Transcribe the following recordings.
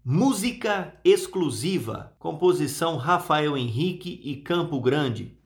Música exclusiva, composição Rafael Henrique e Campo Grande.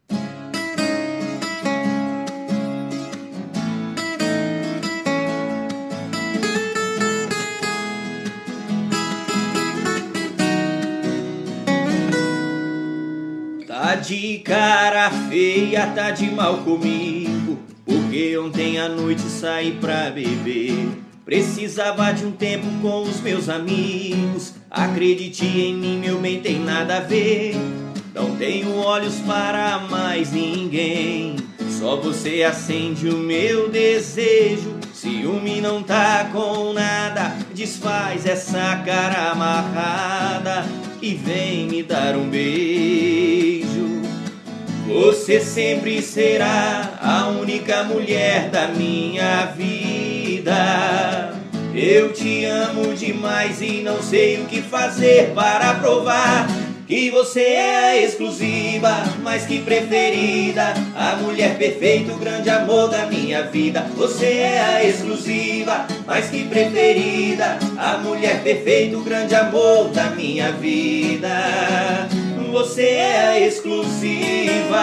Tá de cara feia, tá de mal comigo, porque ontem à noite saí pra beber. Precisava de um tempo com os meus amigos, acredite em mim, meu bem, tem nada a ver. Não tenho olhos para mais ninguém, só você acende o meu desejo. Ciúme não tá com nada, desfaz essa cara amarrada e vem me dar um beijo. Você sempre será a única mulher da minha vida. Eu te amo demais e não sei o que fazer para provar que você é a exclusiva, mais que preferida, a mulher perfeita, o grande amor da minha vida. Você é a exclusiva, mais que preferida, a mulher perfeita, o grande amor da minha vida. Você é a exclusiva.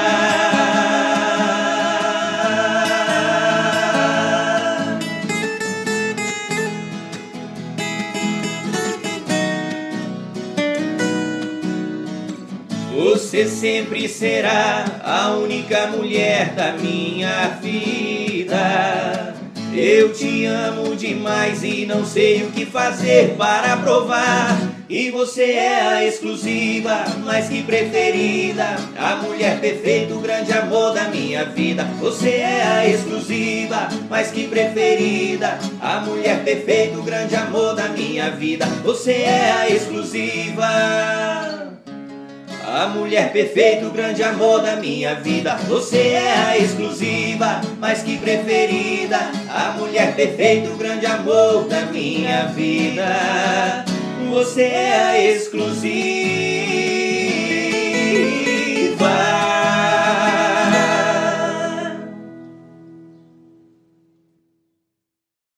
Você sempre será a única mulher da minha vida. Eu te amo demais e não sei o que fazer para provar que você é a exclusiva, mais que preferida, a mulher perfeita, o grande amor da minha vida. Você é a exclusiva, mais que preferida, a mulher perfeita, o grande amor da minha vida. Você é a exclusiva, a mulher perfeita, o grande amor da minha vida. Você é a exclusiva, mais que preferida, a mulher perfeita, o grande amor da minha vida. Você é a exclusiva.